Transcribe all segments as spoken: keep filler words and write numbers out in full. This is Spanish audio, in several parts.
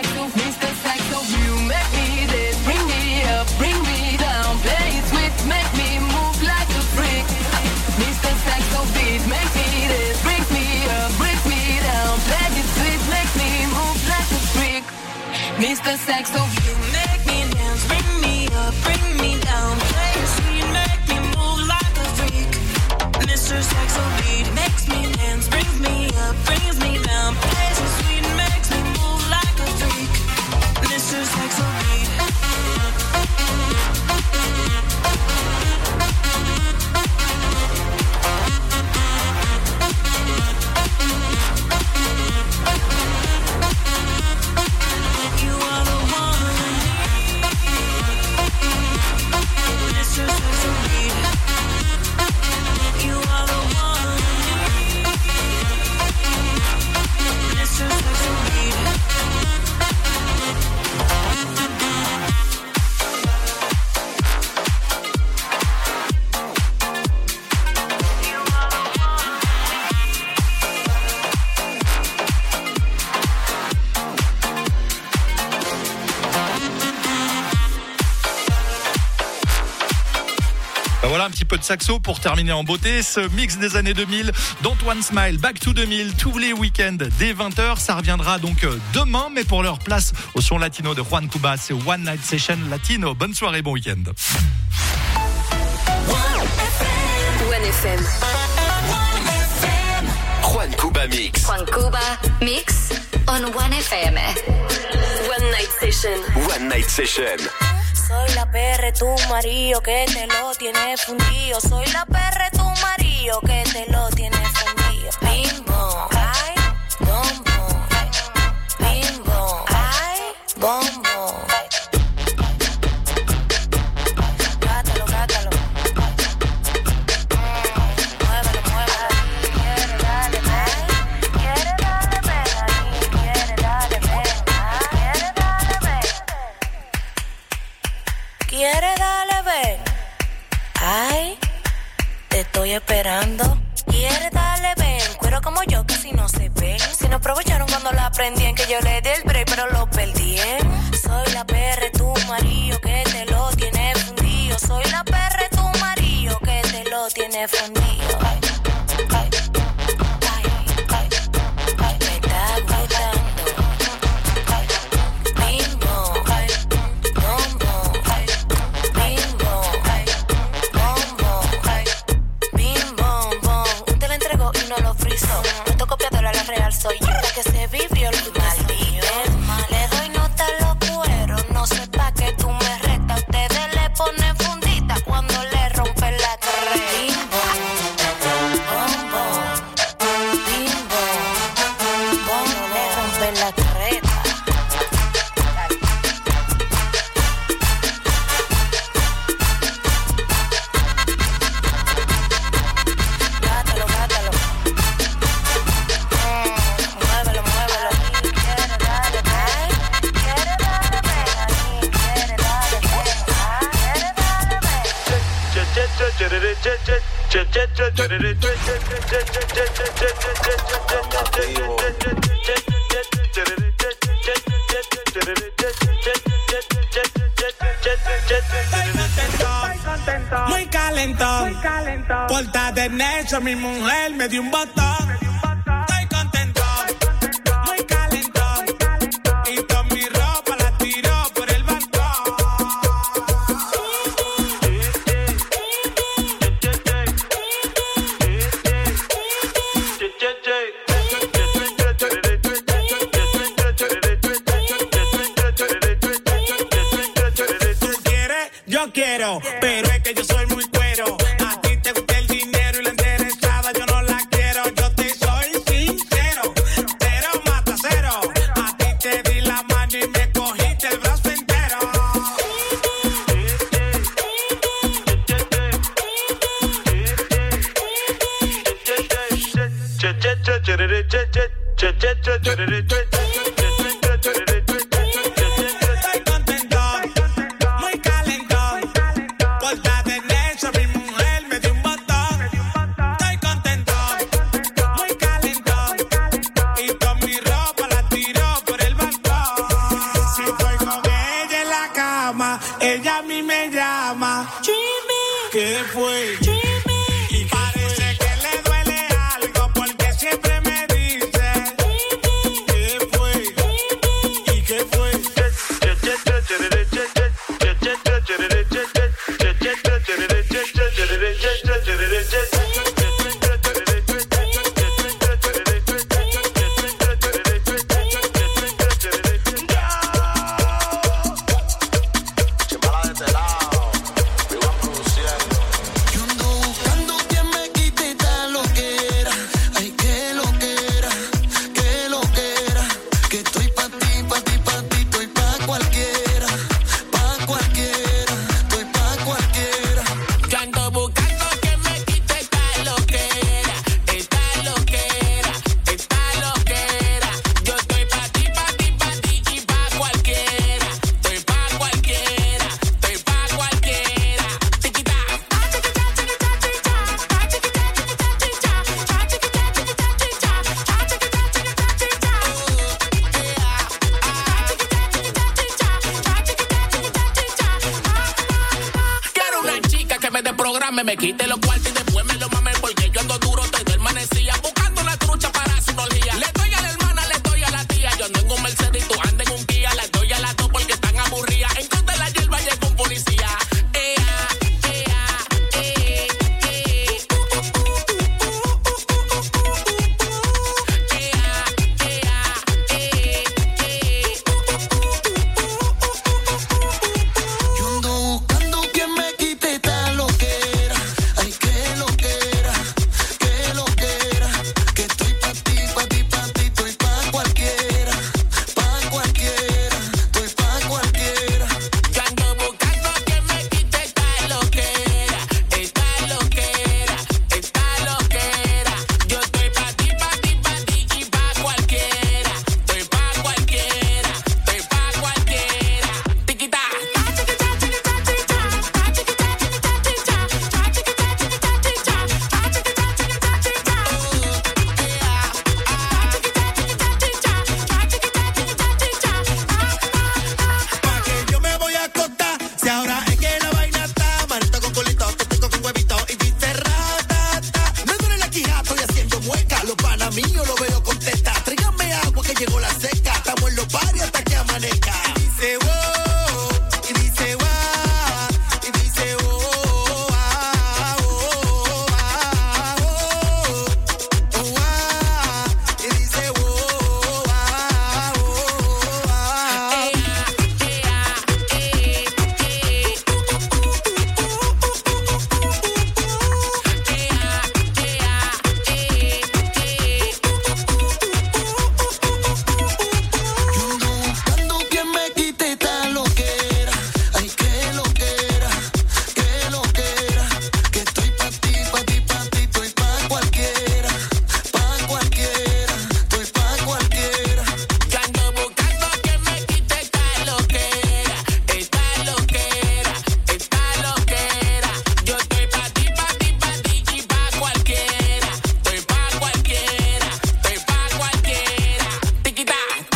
Saxo, Mister Saxo, you make me this, bring me up, bring me down, play it sweet, make me move like a freak. Mister Saxo beat, make me this, bring me up, bring me down, play it sweet, make me move like a freak. Mister Saxo, you make me dance, bring me up, bring me down, play it sweet, make me move like a freak. Mister Saxo beat makes me dance, brings me up, brings me down, plays it sweet, makes me move like a freak. Mister Saxo beat. You are the one I need. Mister Saxo beat. You are the one I need. Mister Saxo beat. Voilà un petit peu de saxo pour terminer en beauté. Ce mix des années deux mille, d'Antoine Smile, Back to deux mille, tous les week-ends dès vingt heures. Ça reviendra donc demain, mais pour leur place au son latino de Juan Cuba, c'est One Night Session Latino. Bonne soirée, bon week-end. One F M. Juan Cuba Mix. Juan Cuba Mix on One F M. One Night Session. One Night Session. Soy la perra, tu marido que te lo tiene fundido. Soy la perra, tu marido que te lo tiene fundido. Bim bom, ay, bom bom. Bim bom, ay, bom bom. Gátalo, gátalo. Muévelo, muévelo. Quiere darle, ven. Quiere darle, ven ahí. Quiere darle, ven. Quiere darle, ven. Quiere darle, ven. Ay, te estoy esperando. Quiere darle, ven. Cuero como yo, que si no se ven. Si no aprovecharon cuando la aprendían, que yo le di el break, pero lo perdí. Soy la perra, tu marido, que te lo tiene fundido. Soy la perra, tu marido, que te lo tiene fundido. Ay, ay, ay, ay, ay, me está gustando. Ay, bim bom, ay, bom bom, ay, bim bom, ay, bom bom, ay, bim bom bom. Un te lo entregó y no lo frizó. No estoy copiándole a la real, soy yo la que se vivió el maldito. Le doy nota a los cueros, no sé pa' que tú me restas. Ustedes le ponen fundita cuando le rompen la carrera. Bim bom, bom bom, bim bom, cuando le rompen la carreta. Gátalo, gátalo. Mm, muévelo, muévelo. Quiere darle, ven. Quiere darle, ven ahí. Quiere darle, ven. Quiere darle, ven. Muy calentón, muy calentón. Porta de Nature, mi mujer me dio un botón. Estoy contento, muy calentón. Y toda mi ropa la tiró por el balcón. Tú quieres, yo quiero, pero es que yo soy muy cuero. A ti te gusta el dinero y la enderezada yo no la quiero. Yo te soy sincero, cero mata cero. A ti te di la mano y me cogiste el brazo entero. Estoy contento, muy calentón. Porta de Nature, ella a mí me llama. Dreamy, ¿Qué fue? dreamy. Y parece que le duele algo porque siempre me dice. ¿Qué fue? ¿Y qué fue? Me quite los cuartos y después me lo mame porque yo ando duro desde el manecilla buscando una trucha para su orgía. Le doy a la hermana, le doy a la tía. Yo ando en un Mercedes y tú andas en un Kia. Le doy a las dos porque están aburridas. En contra de la hierba llega un policía. Ea, ea, eh, eh. Ea, ea, eh, eh. Yo ando buscando quien me quite esta loquera. Ay, qué loquera, qué loquera. Que estoy pa' ti, pa' ti, pa' ti. Estoy pa' cualquiera, pa' cualquiera. Estoy pa' cualquiera. Yo ando buscando que me quite esta loquera, esta loquera, esta loquera. Yo estoy pa' ti, pa' ti, pa' ti y pa' cualquiera. Estoy pa' cualquiera, estoy pa' cualquiera. Tiquita. ¿Pa' que yo me voy a acostar? Si ahora es que la vaina está malta con colito, que tengo con huevito y dice ratata. Me duele la quijada, estoy haciendo mueca. Los panas míos lo veo contesta. Tráigame agua que llegó la seca. Estamos en los paris hasta que amanezca. Y dice wow, y dice wow, y dice oh, ah, oh, ah, oh, oh, ah, y dice oh, ah, oh, ah. Yo ando buscando quien me quite esta loquera. Ay, qué loquera, qué loquera. Que estoy pa' ti, pa' ti, pa' ti. Estoy pa' cualquiera, pa' cualquiera. Estoy pa' cualquiera. Yo ando buscando que me quite esta loquera, esta loquera, esta loquera. Yo estoy pa' ti, pa' ti, pa' ti y pa' cualquiera. Estoy pa' cualquiera, estoy pa' cualquiera. Tiquita.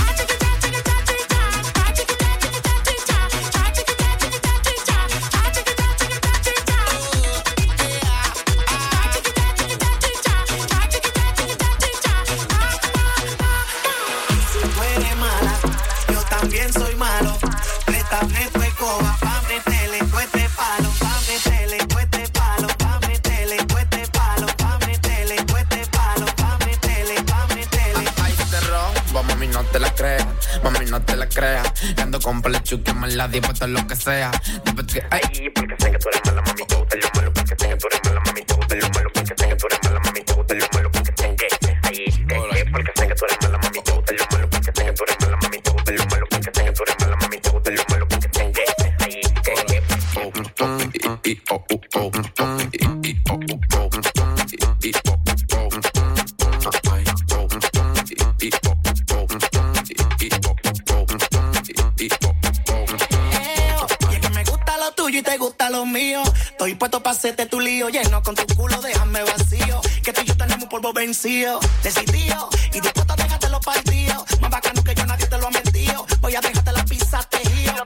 Si tú eres mala, yo también soy malo. Préstame tu escoba pa' meterle cueste palo, pa' meterle cueste palo, pa' meterle cueste palo, pa' meterle cueste palo, pa' meterle, pa' meterle. Ay, este ron, vos mami no te la creas, mami no te la creas. Ando con palechu que me la dispuesto lo que sea. Después que, ay, porque sé que tú eres mala, mami, te gusta lo malo. Porque sé que tú eres mala, mami, te gusta lo malo. Porque sé que tú eres mala, mami, te gusta lo malo. Porque sé que, ay, eh, eh, porque sé que tú eres mala, mami, te gusta lo malo. Porque sé que tú eres mala, mami, te gusta lo malo. Porque sé que tú eres mala, mami, te gusta lo malo. Porque sé que, ay, eh, eh. Oh, oh, oh, oh, oh, i, i, oh, oh, oh, i, i, oh, oh, oh, ay, oh, i, i, oh, oh, i, i, oh, oh, i, i, oh, oh. Y es que me gusta lo tuyo y te gusta lo mío. Estoy puesto pa' hacerte tu lío. Lleno con tu culo, déjame vacío. Que tú y yo tenemos polvo vencido. Decidido y dispuesto a dejarte los partidos. Más bacano que yo, nadie te lo ha mentido. Voy a dejarte la pizza tejido. Lo tengo prendido.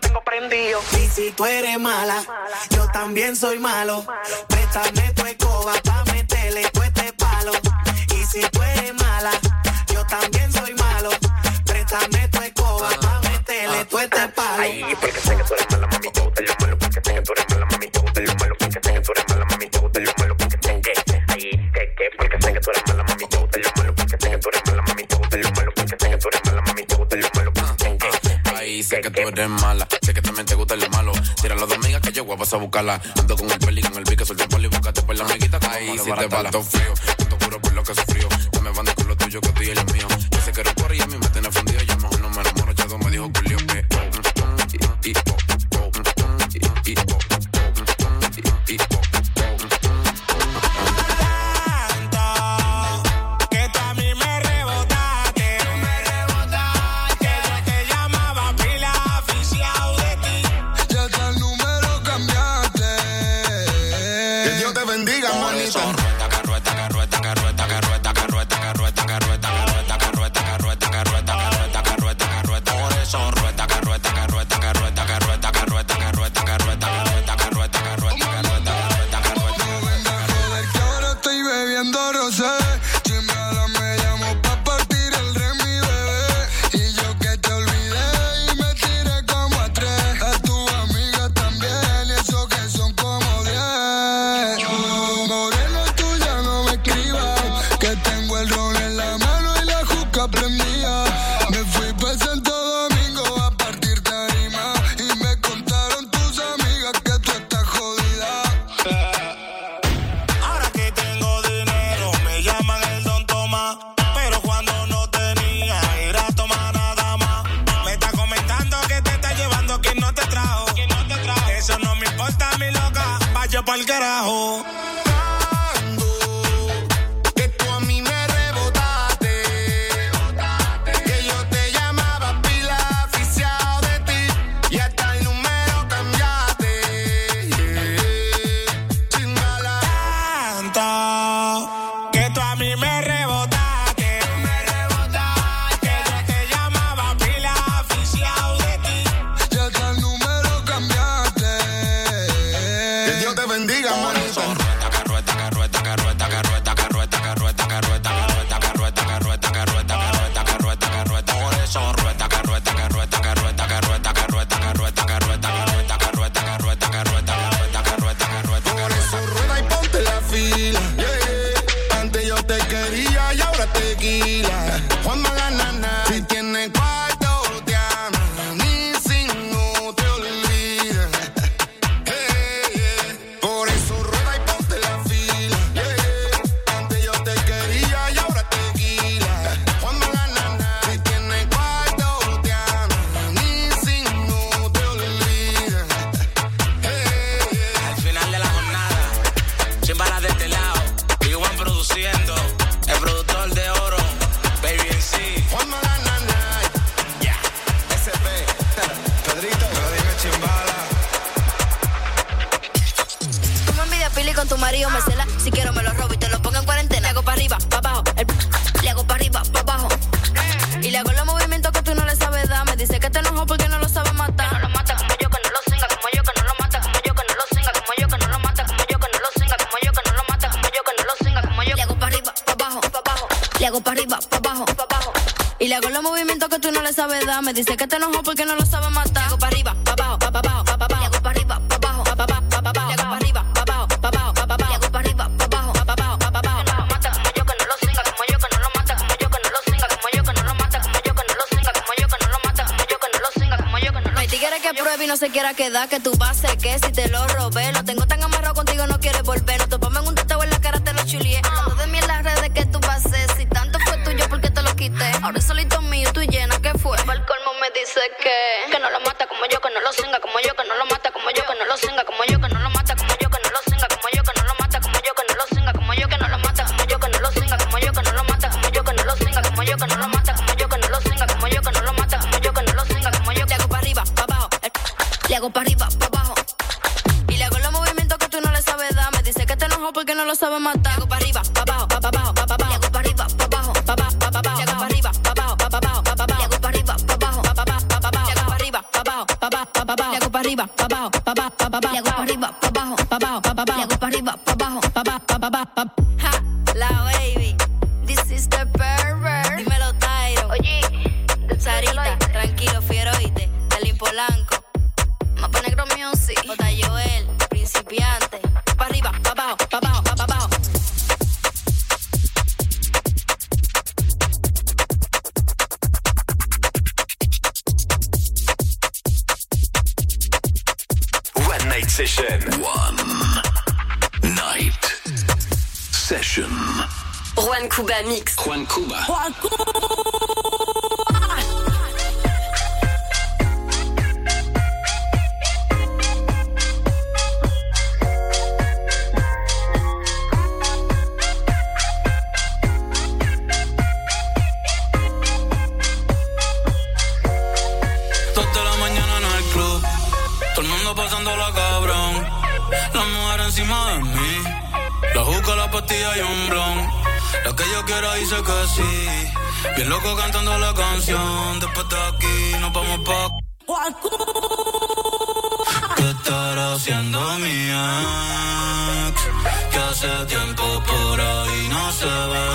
prendido. Y si tú eres mala, yo también soy malo. Préstame tu escoba pa' meterle tu este palo. Y si tú eres mala, yo también soy malo. Préstame tu escoba pa' meterle tu este palo. Ay, porque sé que tú eres mala, mami, te gusta lo malo. Porque sé que tú eres mala, mami, te gusta lo malo. Porque sé que tú eres mala, mami, te gusta lo malo. Porque sé que, ay, que, que, porque sé que tú eres mala, mami, te gusta lo malo. Porque sé que tú eres mala, mami, te gusta lo malo. Porque sé que tú eres mala, mami, te gusta lo malo. Ay, sé que tú eres mala, sé que también te gusta lo malo. Tira las dos amigas que yo voy a pasar a buscarla. Ando con el peli, con el pique, suelta el poli, búscate por la amiguita. Ay, si te falta frío, tanto juro por lo que sufrió. No me van de con lo tuyo, que tú y el mío. Yo sé que eres por y a mí me tiene fundido. Yo mejor no me enamoro, Chado me dijo Julio que pa'l carajo. Me dice que te enojó porque no lo sabe matar. Le hago pa' arriba, pa' abajo, pa' abajo, pa' abajo. Le hago pa' arriba, pa' abajo, pa' abajo, pa' abajo. Le hago pa' arriba, pa' abajo, pa' abajo, pa' abajo. Le hago pa' arriba, pa' abajo, pa' abajo, pa' abajo. Que no lo mata como yo, que no lo singa como yo, que no lo mata como yo, que no lo singa como yo, que no lo mata como yo, que no lo singa como yo, que no lo mata como yo, que no lo singa como yo, que no lo. No hay tigre que pruebe y no se quiera quedar, que tú vas a ser que si te lo robé. Lo tengo tan amarrado contigo, no quieres volver. No topame en un teteo en la cara, te lo chulié. Hablando de mí en las redes que tú pases. Si tanto fue tuyo, ¿por qué te lo quité? Ahora es solito mío, tú llena, ¿qué fue? Pa'l colmo me dice que que no lo mata como yo, que no lo singa como yo, que no lo mata como yo, que no lo singa como yo, que no lo mata como yo, que no lo singa como yo, que no lo mata como yo, que no lo singa como yo, que no lo mata como yo, que no lo singa como yo, que no lo mata como yo, que no lo singa como yo, que no lo mata como yo, que no lo singa como yo, que no lo mata como yo, que no lo singa como yo. Le hago pa' arriba, pa' abajo, le hago pa' arriba, pa' abajo y le hago los movimientos que tú no le sabes dar. Me dice que te enojó porque no lo sabe matar. Le hago pa' arriba, pa' abajo, pa' abajo, pa' abajo. Le hago pa' arriba, pa' abajo, pa' abajo, pa' abajo. Le hago pa' arriba, pa' abajo, pa' abajo, pa' abajo. Le hago pa' arriba, pa' abajo, pa' abajo, pa' abajo. Le hago pa' arriba, pa' abajo, pa' abajo, pa' abajo. Le hago pa' arriba, arriba, pa' abajo, pa' abajo, pa' abajo. Le hago pa' arriba, pa' abajo, pa' abajo, pa' abajo. Le hago pa' arriba, pa' abajo, pa' abajo, pa' abajo, pa' abajo. Ja, la baby, this is the pervert. Dímelo, Tyro. Oye, Sarita, tranquilo, fiero, oíste. Delín Polanco. Mapa Negro Music. J. Joel, principiante. Pa' arriba, pa' abajo, pa' abajo, pa' abajo. One Night Session. One Night Session. Juan Cuba Mix. Juan Cuba. Juan Cuba. Pasándola cabrón, la mujer encima de mí, la juca, la pastilla y un blon. La que yo quiera dice que sí, bien loco cantando la canción. Después de aquí nos vamos pa' ¿qué estará haciendo mi ex? Que hace tiempo por ahí no se ve.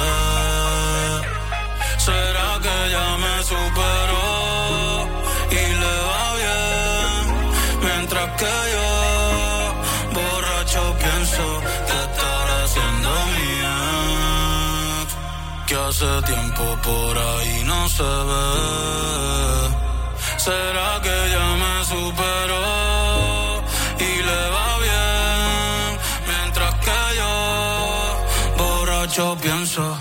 ¿Será que ya me superó y le va bien? Mientras que yo, borracho, pienso que estará haciendo mi ex, que hace tiempo por ahí no se ve. ¿Será que ya me superó y le va bien? Mientras que yo, borracho, pienso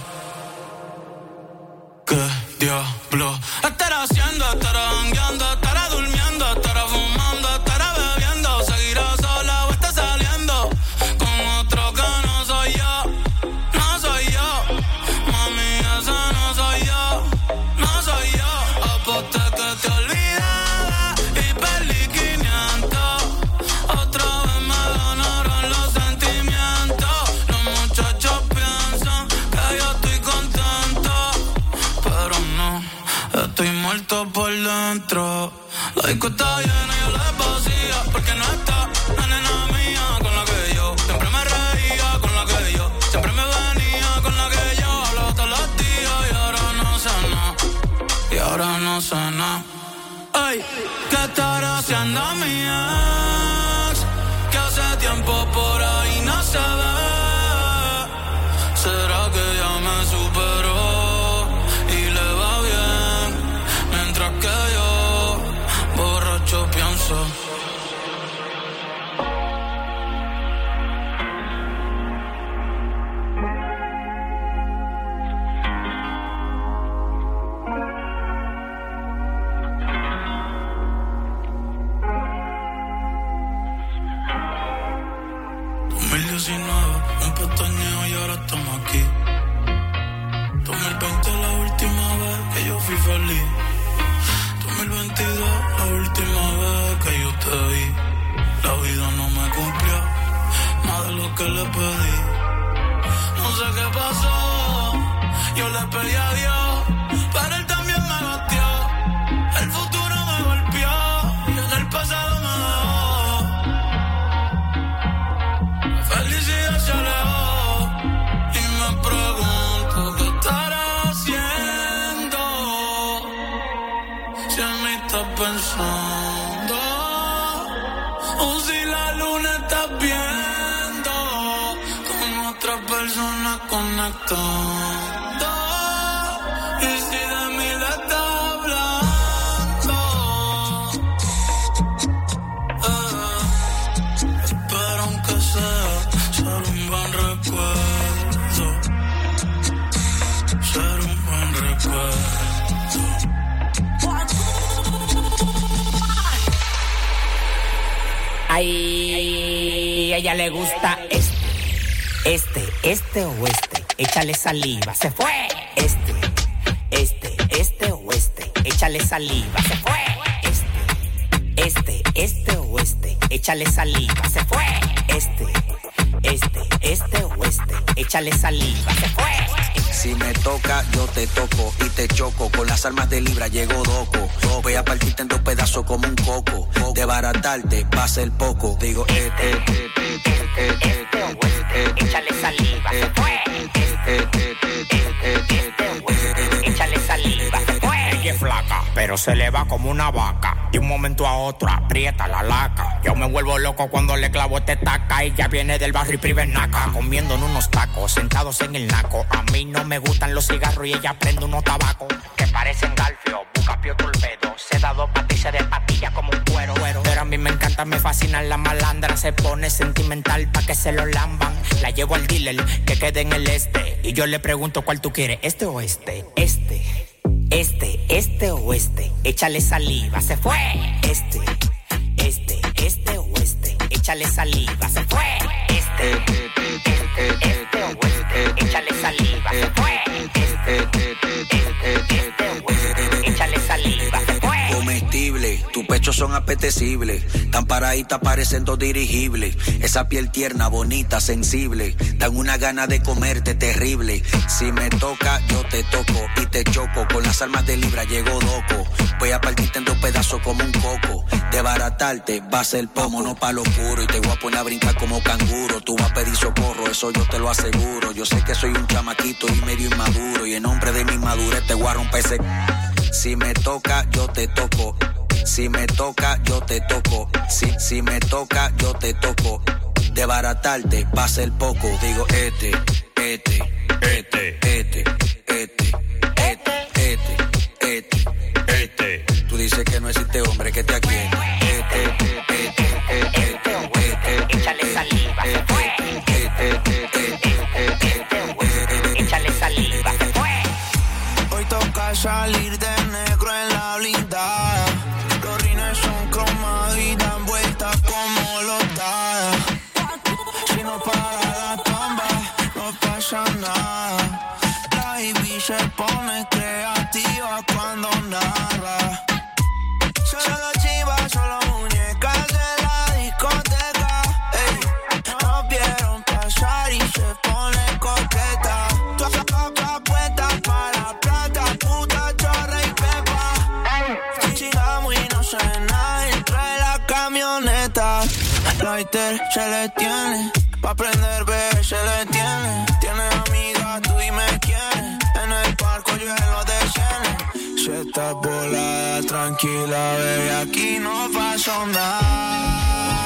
que diablo estará haciendo, estará jangueando, estará durmiendo, estará fumando, estará bebiendo, seguirá sola o está saliendo con otro que no soy yo, no soy yo, mami, ese no soy yo, no soy yo. Aposté que te olvidaba y perdí quinientos, otra vez me ganaron los sentimientos. Los muchachos piensan que yo estoy contento, pero no, estoy muerto por dentro. La disco está llena y yo la vacía, porque no está la nena mía con la que yo siempre me reía, con la que yo siempre me venía, con la que yo hablaba todos los días y ahora no sé nada, y ahora no sé nada. Ay, ¿qué estará haciendo mi ex? Que hace tiempo por ahí no se ve. ¿Será que ya me superó y le va bien? Mientras que yo, borracho, pienso dos mil diecinueve, un pestañeo y ahora estamos aquí. dos mil veinte la última vez que yo fui feliz. dos mil veintidós la última vez que yo te vi. La vida no me cumplió nada de lo que le pedí. No sé qué pasó, yo le pedí a Dios, pero él también me batió. El futuro me golpeó y en el pasado me dejó. La felicidad se alejó y me pregunto qué estará haciendo, si en mí estás pensando o si la luna está viendo con otra persona conectando, y si de mí le está hablando. eh, Espero aunque sea ser un buen recuerdo, ser un buen recuerdo. Ay, a ella le gusta este, este, este o este. Échale saliva, se fue. Este, este, este o este. Échale saliva, se fue. Este, este, este o este. Échale saliva, se fue. Este, este, este o este. Échale saliva, se fue. Si me toca, yo te toco y te choco. Con las armas de Libra llego doco. Voy a partirte en dos pedazos como un coco. De baratarte va a ser poco. Digo, este, este, este, este, este, échale saliva, se fue. Échale saliva, se fue. Ella es flaca, pero se le va como una vaca. De un momento a otro aprieta la laca. Yo me vuelvo loco cuando le clavo este taca. Ella viene del barrio y privenaca, comiendo en unos tacos, sentados en el naco. A mí no me gustan los cigarros y ella prende unos tabacos que parecen galfio, bucapio torpedo. Se da dos patillas de patilla como un cuero. Pero a mí me encanta, me fascinan la malandra. Se pone sentimental pa' que se lo lamban. La llevo al dealer que quede en el este. Y yo le pregunto cuál tú quieres, este o este. Este, este, este o este. Échale saliva, se fue. Este, este, este o este. Échale saliva, se fue. Este, este, este o este. Échale saliva, se fue. Este, este, este o este. Échale saliva, se fue. Comestible, tus pechos son apetecibles. Tan paraditas parecen dos dirigibles. Esa piel tierna, bonita, sensible. Dan una gana de comerte terrible. Si me toca, yo te toco y te choco. Con las armas de Libra llego doco. Voy a partirte en dos pedazos como un coco. De baratarte va a ser pomo, no pa' lo puro. Y te voy a poner a brincar como canguro. Tú vas a pedir socorro, eso yo te lo aseguro. Yo sé que soy un chamaquito y medio inmaduro. Y en nombre de mi madurez te voy a romper ese. Si me toca, yo te toco. Si me toca, yo te toco. Si, si me toca, yo te toco. De baratarte va a ser poco. Digo, este, este, este, este, este, este, este, este, este. Tú dices que no existe hombre que te aquí. Este, este, este, este, este. Échale saliva, se fue. Este, este, este. Échale saliva, se fue. Hoy toca salir de negro en la blindada. Los rines son cromados y dan vueltas como los dadas. Si no para la tamba, no pasa nada. La baby se pone creativa cuando narra. Solo chivas, solo muñecas de la discoteca. Ey, no vieron pasar y se pone coqueta. Tu acá puesta para plata, puta, chorra y pepa. Chingamos y no sé nada dentro de la camioneta. Lighter se le tiene, pa' prender B se le tiene. Tiene amigas, tú dime quién. En el parco yo en los de cien. Si estás volada, tranquila, bebé, aquí no pasó nada.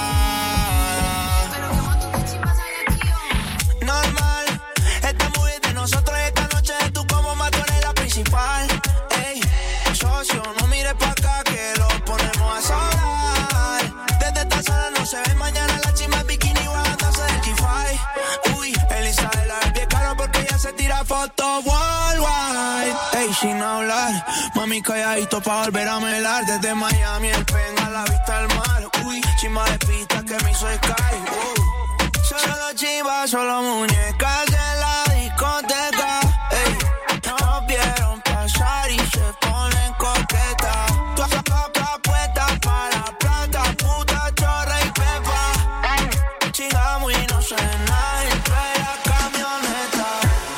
Normal, esta movie de nosotros esta noche es tú como mato eres la principal. Ey, socio, no mires pa' acá que lo ponemos a sonar. Desde esta sala no se ve mañana la chima bikini bajándose del G cinco. Uy, Elisa de la es caro porque ella se tira fotos worldwide. Ey, sin hablar, mami calladito pa' volver a melar. Desde Miami el pen a la vista del mar. Uy, chima de pista que me hizo sky. Uh. Solo chivas, solo muñecas de la discoteca. Ey, no vieron pasar y se ponen coquetas. Tu acá puesta para plata, puta, chorra y pepa. Chingamos y no sé nada dentro de la camioneta.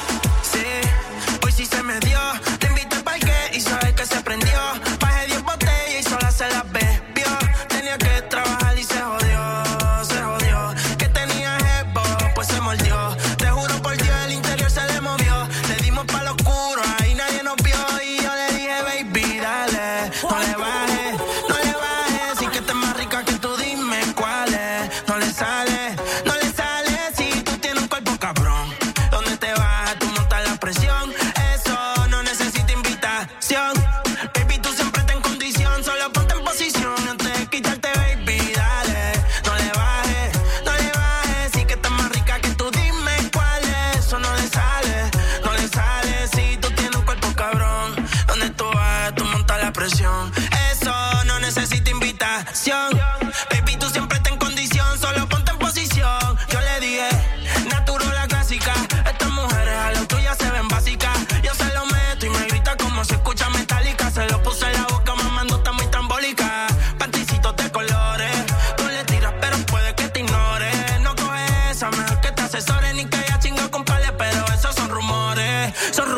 Sí, hoy sí se me dio. Te invité al parque y sabes que se prendió. Bajé diez botellas y sola se las bebió. Tenía que trabajar y se jodió, se jodió. Que tenía jepo, pues se mordió. Te juro por Dios, el interior se le movió. Le dimos pa' lo oscuro, ahí nadie nos vio. Y yo le dije, baby, dale, no le bajes, no le bajes. Si que estás más rica que tú, dime cuál es. No le sale, no le sale. Si tú tienes un cuerpo cabrón, ¿dónde te vas? Tú montas la presión. Eso no necesita invitación. Baby, tú siempre estás en condición. Solo ponte en posición antes de quitarte, baby, dale. No le bajes, no le bajes. Si que estás más rica que tú, dime cuál es. Eso no le sale, no le sale. Si tú tienes un cuerpo cabrón, ¿dónde tú vas? Tú montas la presión. Eso no necesita invitación. Baby, tú siempre estás en condición. Solo ponte en posición. Yo le dije, natural la clásica. Estas mujeres a lo tuya se ven básicas. Yo se lo meto y me grita como se escucha metálica. Se lo puse en la boca, mamando, está muy trambólica. Panticitos de colores. Tú le tiras, pero puede que te ignore. No coges esa, mejor que te asesore. Ni que haya chingado con pales, pero esos son rumores. Son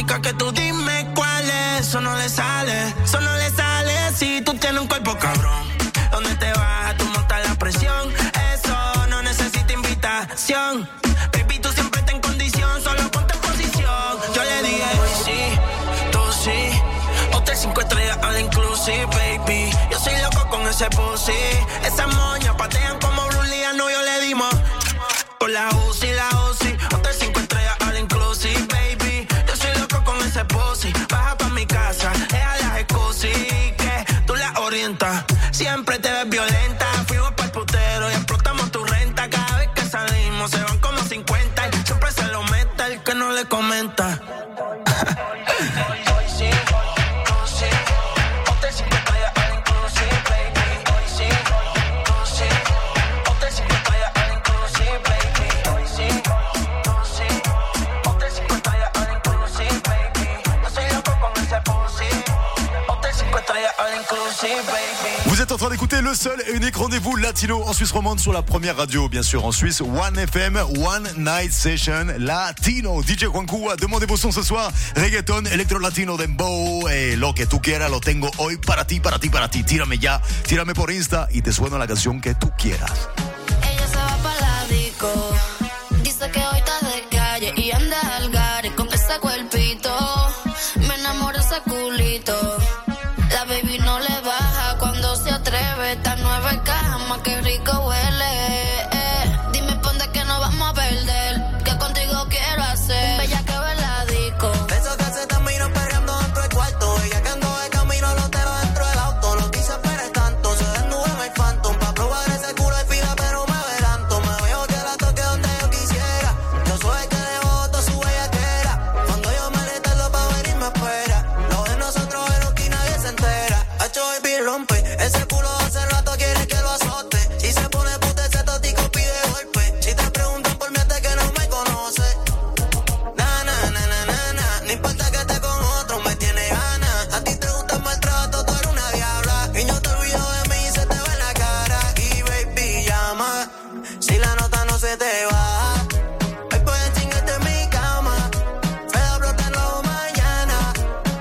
única que tú dime cuál es. Eso no le sale, eso no le sale si tú tienes un cuerpo cabrón. Donde te baja, tú montas la presión. Eso no necesita invitación. Baby, tú siempre estás en condición, solo ponte en posición. Yo le dije, hoy sí, tú sí. Hotel cinco estrellas all inclusive, baby. Yo soy loco con ese pussy. Esas moñas patean como Bruce Lee, a Novio le dimos. Por la U C I, la U C I. Hotel cinco estrellas all inclusive, baby. Yo soy loco con ese pussy. Baja pa' mi casa, deja las excusas que tú la orientas. Siempre te ves violenta. Fuimos pa'l putero y explotamos tu renta. Cada vez que salimos se van como cincuenta y siempre se lo meta el que no le comenta. Vous êtes en train d'écouter le seul et unique rendez-vous latino en Suisse romande sur la première radio, bien sûr, en Suisse, One F M, One Night Session Latino. D J Juancu a demandé vos sons ce soir, reggaeton, electro latino, dembow, eh, lo que tú quieras, lo tengo hoy para ti, para ti, para ti. Tírame ya, tírame por Insta y te suena la canción que tú quieras. Ella se va pa' la disco, dice que hoy está de calle y anda al gare con ese cuerpito. Me enamora ese culito. La baby no le baja cuando se atreve. Esta nueva cama, que rico huele. Eh, dime pon de que no vamos a perder, que contigo quiero hacer. Bella que ve la disco. Eso que se terminó perreando dentro del cuarto. Ella que ando de camino lo tengo dentro del auto. Lo quise pero es tanto, se desnuda en el phantom. Pa' probar ese culo de fila pero me adelanto. Me veo que la toque donde yo quisiera. Yo soy el que le boto su bellaquera. Cuando yo me le tardo pa' venir me espera. Lo de nosotros es lo que nadie se entera. Hacho baby rompe, ese culo hace rato quiere que lo azote. Si se pone puta ese totico pide golpe. Si te preguntan por mí hasta que no me conoce. Na na na na na na, no importa que esté con otro, me tiene ganas. A ti te gusta el maltrato, tú eres una diabla. Y yo te olvido de mí y se te ve en la cara. Y baby llama, si la nota no se te va. Hoy puedes chingarte en mi cama, puedo explotarlo mañana.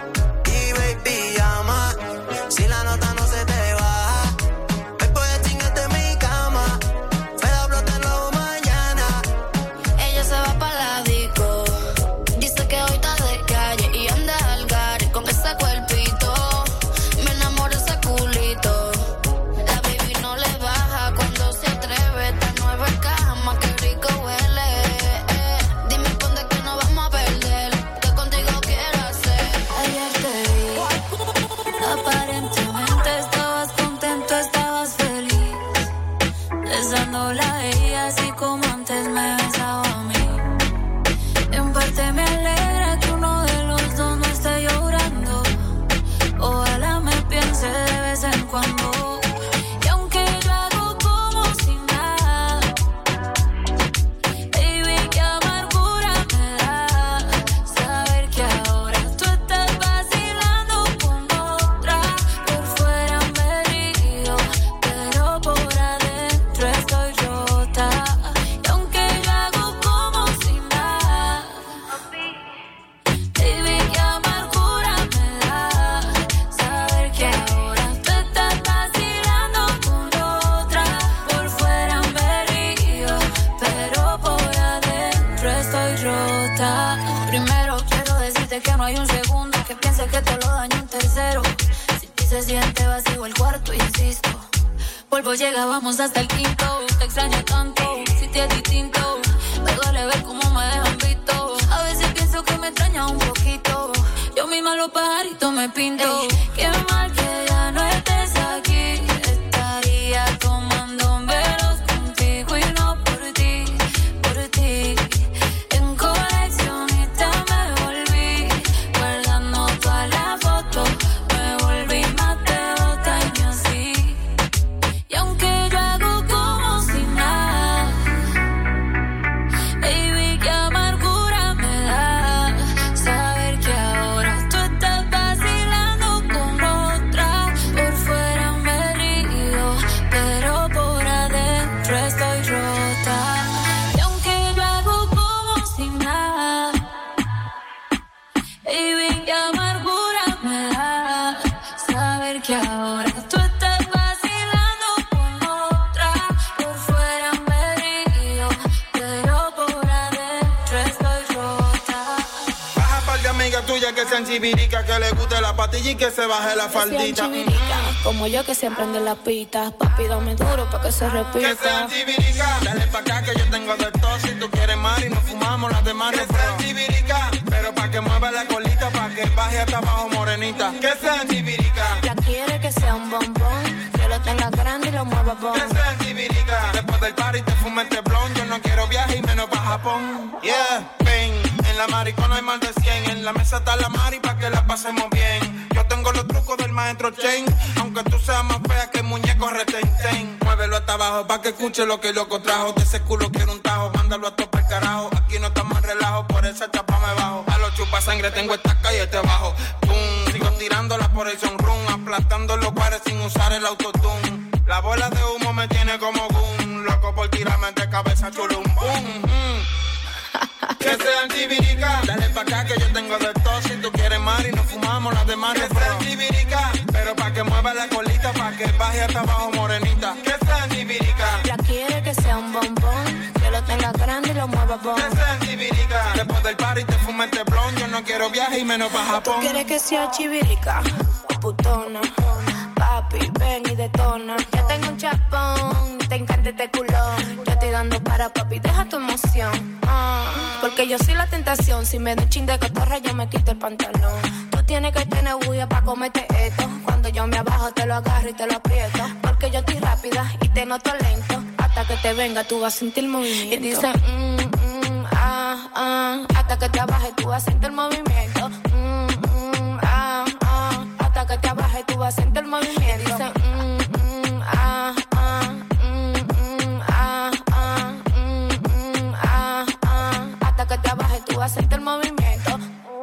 Y baby llama, si la nota no se te va. Hoy puedes chingarte en mi cama, puedo explotarlo mañana. Ella se va pa' la disco, dice que hoy está de calle y anda al gare con ese cuerpito. Me enamora ese culito. La baby no le baja cuando se atreve. Esta nueva cama, que rico huele. Eh, dime pon de que no vamos a perder, que contigo quiero hacer. Ayer te vi, aparentemente estabas contento, estabas feliz, besándola a ella así como antes me besaba a mí. En parte me alegra que uno de los dos no esté llorando. Ojalá me piense de vez en cuando. Y aunque yo hago como si nada, baby, qué amargura me da saber que ahora tú estás vacilando con otra. Por fuera me río, pero por adentro estoy rota. Y aunque yo hago como si nada, baby, qué amargura me da saber que ahora tú estás vacilando con otra. Por fuera me río, pero por adentro estoy rota. Primero quiero decirte que no hay un segundo que piense que te lo daño un tercero. Si ti se siente vacío el cuarto, insisto, vuelvo, llega, vamos hasta el quinto. Te extraño tanto, si te es distinto. Me duele ver cómo me dejan visto. A veces pienso que me extraña un poquito. Yo misma los pajaritos me pinto. Ey, qué mal que ya no estés aquí. Estaría tomando velos contigo y no por ti, por ti. En coleccionista me volví, guardando todas las fotos. Me volví más de dos años así. Y aunque yo hago como si nada, baby, qué amargura me da saber que ahora tú estás vacilando con otra. que sean chivirica, que le guste la patilla y que se baje la faldita. Como yo que siempre ando en las pistas. Papi, dame duro pa' que se repita. Que sean chivirica, dale pa' acá que yo tengo de todo. Si tú quieres más y nos fumamos las demás. Que sean chivirica, pero pa' que mueva la colita, pa' que baje hasta abajo morenita. Que sean chivirica. Ya quiere que sea un bombón, que lo tenga grande y lo mueva bon. Que sean chivirica, después del party te fume este blon. Yo no quiero viaje y menos pa' Japón. Yeah, ven, en la maricona hay más de cien. En la mesa está la mari pa' que la pasemos bien. Yo tengo los trucos del maestro Chain, aunque tú seas más fea que el muñeco retenten. Muévelo hasta abajo pa' que escuche lo que el loco trajo. De ese culo quiero un tajo, mándalo a tope el carajo. Aquí no estamos en relajo, por esa chapa me bajo. A los chupa sangre tengo esta calle te bajo. Pum, sigo tirándola por el sunroom, aplastando los pares sin usar el autotune. La bola de humo me tiene como boom, loco por tirarme de cabeza chulum. Boom, mm. Que sean chivirica, dale pa' acá que yo tengo de todo. Si tú quieres más y nos fumamos las demás. Que sean chivirica, pero pa' que mueva la colita, pa' que baje hasta abajo morenita. Que sean chivirica. Ya quiere que sea un bombón, que lo tenga grande y lo mueva bon. Que sean chivirica, después del party te fume este blon. Yo no quiero viaje y menos pa' Japón. ¿Tú quieres que sea chivirica o putona? Papi, ven y detona. Ya tengo un chapón, te encanta este culón. Yo estoy dando para papi, deja tu emoción. Ah, porque yo soy la tentación. Si me da un chin de cotorra, yo me quito el pantalón. Tú tienes que tener bulla pa' comerte esto. Cuando yo me abajo, te lo agarro y te lo aprieto. Porque yo estoy rápida y te noto lento. Hasta que te venga, tú vas a sentir el movimiento. Y dice, mmm, mmm, ah, ah. Hasta que te abajes, tú vas a sentir el movimiento. Mmm, mmm, ah, ah. Hasta que te abajes, tú vas a sentir el movimiento. Y dice, mmm, mmm, ah, ah. Mmm, mmm, ah, ah. Mmm, mmm, ah, ah. Hasta que te abajes, tú vas a sentir el movimiento.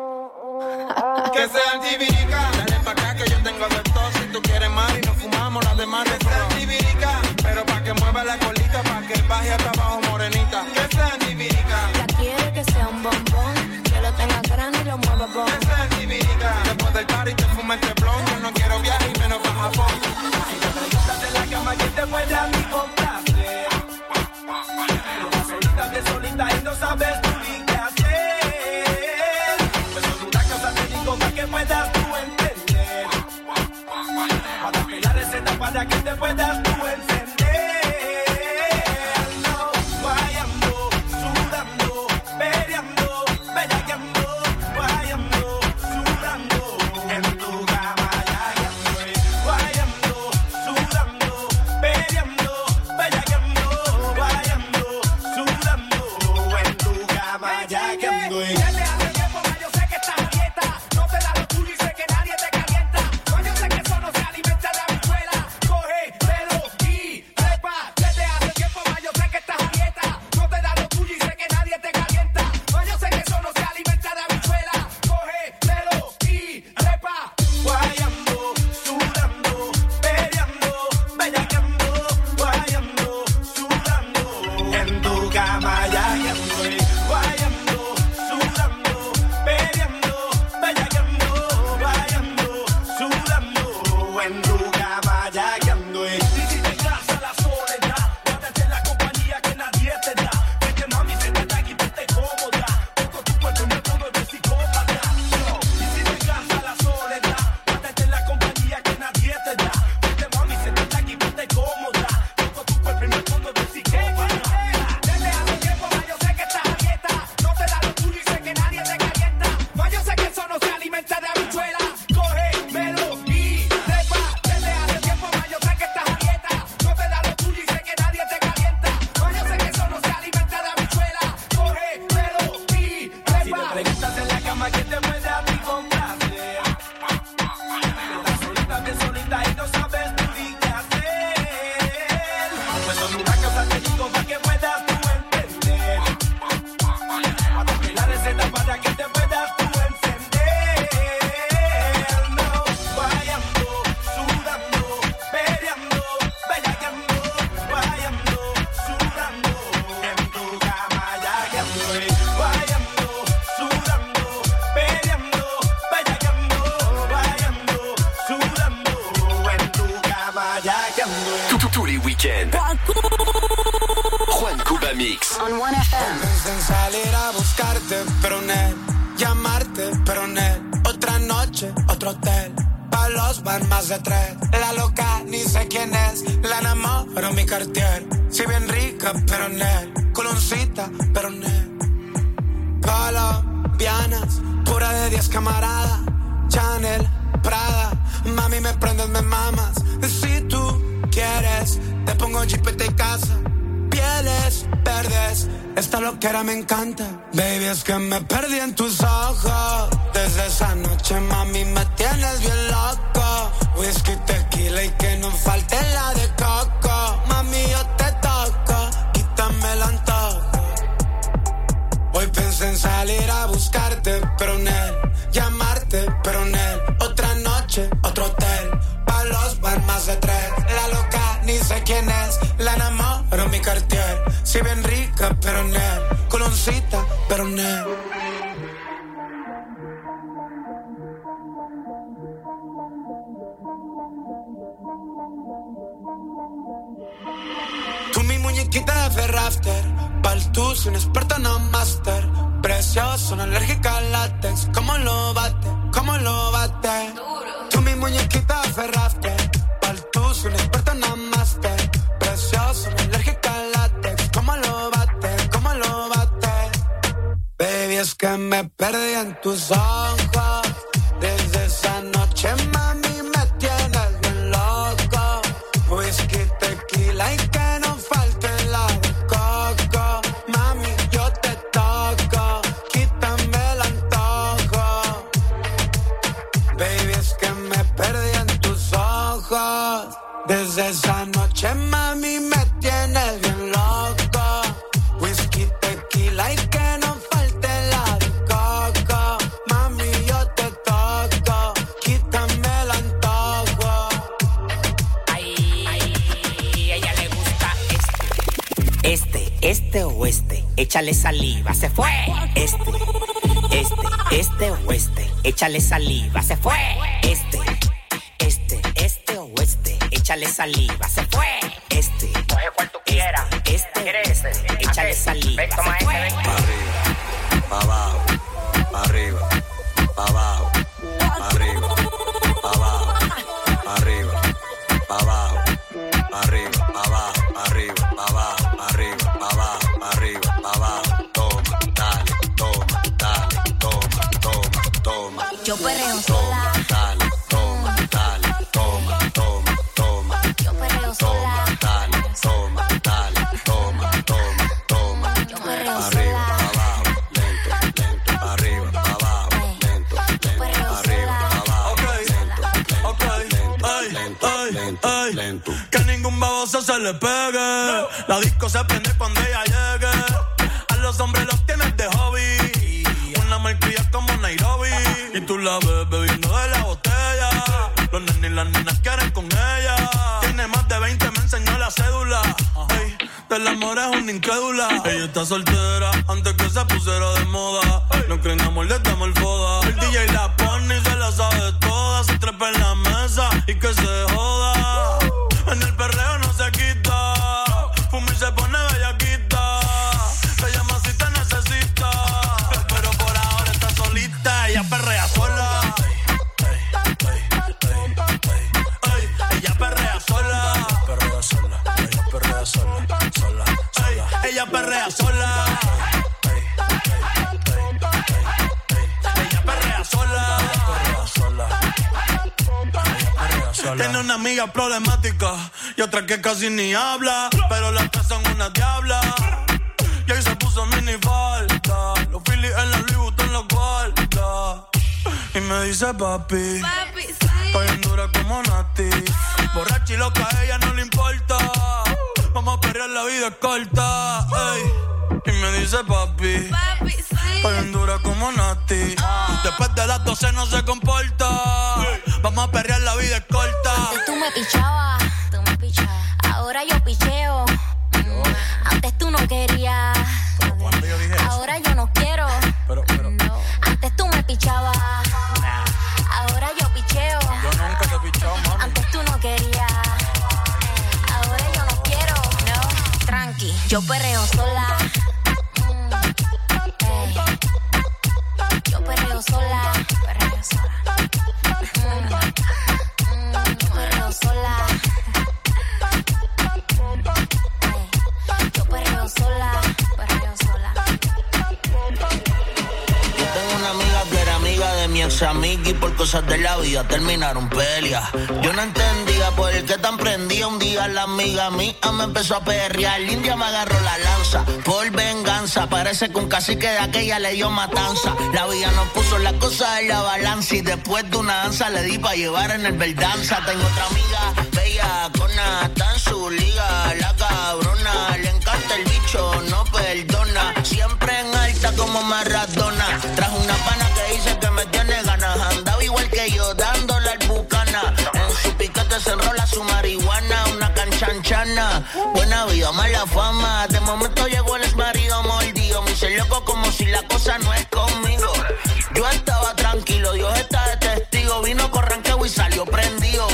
Que sean chivirica, dale pa' acá que yo tengo de todo. Si tú quieres más y nos fumamos las demás. Que sean chivirica, pero pa' que mueva la colita, pa' que baje hasta abajo morenita. Que sean chivirica. Ya quiere que sea un bombón, que lo tenga grande y lo mueva bon. Que sean chivirica, después del party te fume este blon. Yo no quiero viaje y menos pa' Japón. De la cama que te mueve a mi complacer. Solita de solita y no sabes tú ni qué hacer. Pues son una cosa te digo para que puedas tú entender. Para darte la receta para que te puedas tú encender. No, guayando, sudando, peleando, bellaqueando, guayando, sudando. En tu cama ya que estoy guayando, sudando, peleando, bellaqueando, guayando, sudando. En tu cama ya que estoy. Desde hace tiempo más yo sé que estás a dieta. No te da lo tuyo y sé que nadie te calienta. No, yo sé que eso no se alimenta de habichuela. Coge, pelo y trepa. Desde hace tiempo más yo sé que estás a dieta. No te da lo tuyo y sé que nadie te calienta. No, yo sé que eso no se alimenta de habichuela. Coge, pelo y trepa. Guayando, sudando, peleando, bellaqueando, guayando, sudando. En tu cama ya que estoy guayando, sudando, peleando, bellaqueando, guayando, sudando. En tu cama ya que estoy. Y si te cansa la soledad, guárdate la compañía que nadie te da. Vete mami, siéntate aquí, ponte cómoda. Toco tu cuerpo y me pongo de psicópata. Yo. Y si te cansa la soledad, guárdate la compañía que nadie te da. Vete mami, siéntate aquí, ponte cómoda. Toco tu cuerpo y me pongo de psicópata. Desde hace tiempo más yo sé que estás a dieta. No te da lo tuyo y sé que nadie te calienta. No, yo sé que eso no se alimenta de habichuela. Coge, pelo y trepa. Desde hace tiempo más yo sé que estás a dieta. No te da lo tuyo y sé que nadie te calienta. No, yo sé que eso no se alimenta de habichuela. Coge, pelo y trepa. Si te preguntas en la cama que te puede a ti complacer. Estás solita, bien solita y no sabes tú ni qué hacer. Pues son una cosa te digo para que puedas tú entender. Para darte la receta para que te puedas tú encender. No, guayando, sudando, peleando, bellaqueando, guayando, sudando. En tu cama ya que estoy guayando, sudando, peleando, bellaqueando, guayando, sudando. En tu cama ya que estoy. Tous tous les week-ends. Juan Cuba Mix. On one F M. Pensé en salir a buscarte, pero no. Llamarte, pero no. van más de tres. La loca, ni sé quién es. La enamoro, mi Cartier. Si bien rica, pero net. Coloncita, pero net. Colombianas, pura de diez camarada. Chanel, Prada. Mami, me prendes, me mamas. Si tú quieres, te pongo jipeta y casa. Pieles verdes, esta loquera me encanta. Baby, es que me perdí en tus ojos. Desde esa noche, mami, me tienes bien loco. Whisky, tequila y que no falte la de coco. Mami, yo te toco, quítame el antojo. Hoy pensé en salir a buscarte, pero en él. Llamarte, pero en él. Otra noche, otro hotel. Pa' los bar más de tres. La loca, ni sé quién es. La enamoro, mi Cartier. Si bien rica, pero en él. Coloncita, pero en él. Tú mi muñequita de Ferrafter. Pa'l tus, un experto no master. Precioso, no alérgica al látex. ¿Cómo lo bate? ¿Cómo lo bate? Tú mi muñequita de Ferrafter. Pa'l tus, un experto no master. Precioso, no alérgica al látex. ¿Cómo lo bate? ¿Cómo lo bate? Baby, es que me perdí en tus ojos. Desde esa noche, mami, me tienes bien loco. Whisky, tequila y que no falte la de coco. Mami, yo te toco, quítame el antojo. Baby, es que me perdí en tus ojos. Desde esa noche, mami, me tienes bien loco. Whisky, tequila y que no falte la de coco. Mami, yo te toco, quítame el antojo. Ay, ay, ella le gusta este. Este, este o este. Échale saliva, se fue. Este, este, este o este. Échale saliva, se fue. Este, este, este o este. Échale saliva, se fue. Este, coge cual tú quieras. Este, este, este. Échale saliva, se fue. Pa' abajo, pa' arriba, pa' abajo, pa' arriba, pa' abajo, pa' arriba, pa' abajo, pa' arriba, pa' abajo, pa' arriba, pa' abajo, pa' arriba, pa' abajo, pa' arriba, pa' abajo. Toma, dale, toma, dale, toma, toma, toma. Yo perreo sola. Dale, toma, dale, toma, toma, toma. Yo perreo sola. Dale, toma, dale, toma, toma, toma. Yo perreo Pa' arriba, sola. pa' abajo, lento, lento, pa' arriba, pa' abajo, lento, lento, pa' arriba, pa' abajo, lento, lento, lento, lento, lento. Que ningún baboso se le pegue. La disco se prende cuando ella llegue. A los hombres los tienes de hobby. Una marquilla como Nairobi. Y tú la ves bebiendo de la botella. Los nenes y las nenas quieren con ella. Tiene más de veinte, me enseñó la cédula. Ey, del amor es una incrédula. Ella está soltera antes que se pusiera de moda. No creen amor, le damos el foda. El D J la pone y se la sabe toda. Se trepa en la mesa y que se joda. En el perreo no se quita. Fumir se pone bellaquita. Se llama si te necesita. Pero por ahora está solita. Ella perrea sola. Ella perrea sola. Perrea sola. Ella perrea sola. Sola. Sola. Ella perrea sola. Ella perrea sola. Tiene una amiga problemática y otra que casi ni habla, pero las tres son una diabla. Y ahí se puso mini falta, los Phillies en la Louis Vuitton los guarda. Y me dice papi, Papi, sí. estoy en dura como Nati. Borracha y loca, a ella no le importa. Vamos a perrear, la vida es corta. Ey. Y me dice papi, Papi, sí. estoy en dura como Nati. Después de las doce no se comporta. Vamos a perrear, la vida es corta. Antes tú me pichabas, tú me pichabas. Ahora yo picheo. Antes tú no querías. Ahora yo no quiero. Pero, pero. No. Antes tú me pichabas. Ahora yo picheo. Yo nunca te he pichado, mami. Antes tú no querías. Ahora yo no quiero. No. Tranqui, yo perreo sola. Mm. Ey. Yo perreo sola. Perreo sola. Mm. Mm. doce amigas y por cosas de la vida terminaron peleas. Yo no entendía por qué tan prendía. Un día la amiga mía me empezó a perrear. El india me agarró la lanza por venganza. Parece que un cacique de aquella le dio matanza. La vida nos puso las cosas en la balanza y después de una danza le di pa' llevar en el verdanza. Tengo otra amiga bella, cona, está en su liga. La cabrona, le encanta el bicho, no perdona. Siempre en alta como Maradona. Trajo una pana que dice que me tiene ganas. Andaba igual que yo, dándole al bucana. En su piquete se enrola su marihuana. Una canchanchana. Buena vida, mala fama. De momento llegó el exmarido mordido. Me hice loco como si la cosa no es conmigo. Yo estaba tranquilo, Dios está de testigo. Vino con ranqueo y salió prendido.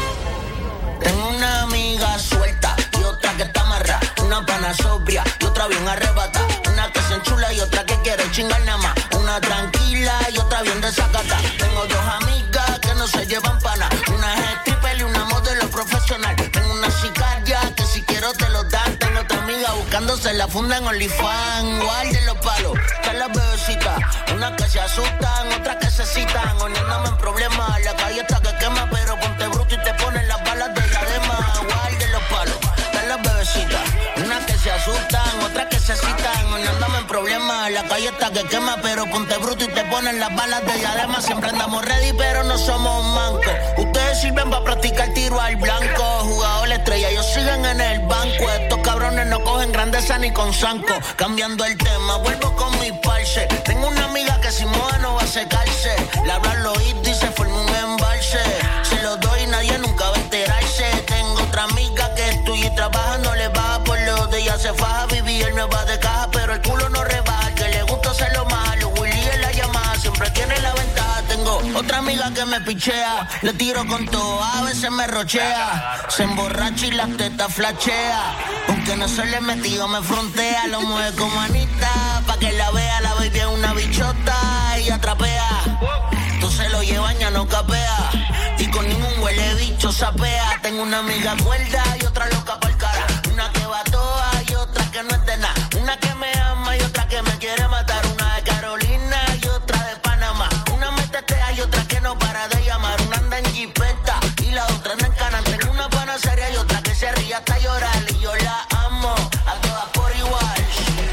Tengo una amiga suelta y otra que está amarrada. Una pana sobria y otra bien arrebata. Una que se enchula y otra que quiere chingar nada más. Una tranquila y otra bien desacata. Tengo dos amigas que no se llevan pana. Una es stripper y una modelo profesional. Tengo una sicaria que si quiero te lo dan. Tengo otra amiga buscándose la funda en OnlyFans. Guarden los palos, están las bebecitas. Una que se asustan, otra que se citan. Uniéndome en problemas, la calle está que quema. Pero ponte bruto y te ponen las balas de diadema. Guarden los palos, están las bebecitas. Una que se asustan, otra que se citan. Uniéndome en problemas, la calle está que quema. Pero ponte bruto y te ponen las balas de diadema. Siempre andamos ready, pero no somos mancos. Ustedes sirven para practicar tiro al blanco. Jugador estrella, ellos siguen en el banco. Estos cabrones no cogen grandeza ni con zanco. Cambiando el tema, vuelvo con mi parce. Tengo una amiga que si moja no va a secarse. Le hablo al oído y se forma un embalse. Se lo doy y nadie nunca va a enterarse. Tengo otra amiga que estudia y trabaja. No le baja por lo de ella, se faja. Vivir no va de caja, pero el culo no rebaja. El que le gusta hacerlo malo, Willy en la llamada. Siempre tiene la ventaja. Tengo otra amiga que me pichea. Le tiro con todo, a veces me rochea. Se emborracha y las tetas flashea. Aunque no se le metido, me frontea. Lo mueve como Anita, pa' que la vea. La baby es una bichota, ella trapea. Tú se lo llevas, ya no capea. Y con ningún huele bicho sapea. Tengo una amiga cuerda y otra loca por cara. Una que va toda y otra que no es de nada. Una que me ama y otra que me quiere matar. Una de Carolina y otra de Panamá. Una me tetea y otra que no para de llamar. Una anda en jipeta y la otra anda en Canal. Tengo una pana seria y otra que se ríe hasta llorar. Y yo la amo a todas por igual.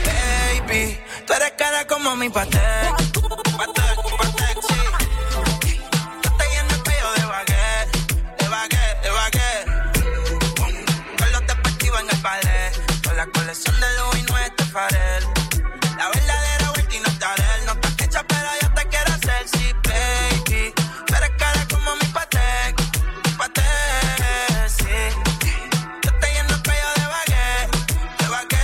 Baby, tú eres cara como mi patek. Patek, patek, sí. Yo te lleno el cuello de baguette. De baguette, de baguette. Con los deportivos en el ballet. Con la colección de Louis no es de Farel. La verdadera vuelta y no es de Arel. No estás hecha pero yo te quiero hacer. Sí, baby, tú eres cara como mi patek. Patek, sí. Yo te lleno el cuello de baguette. De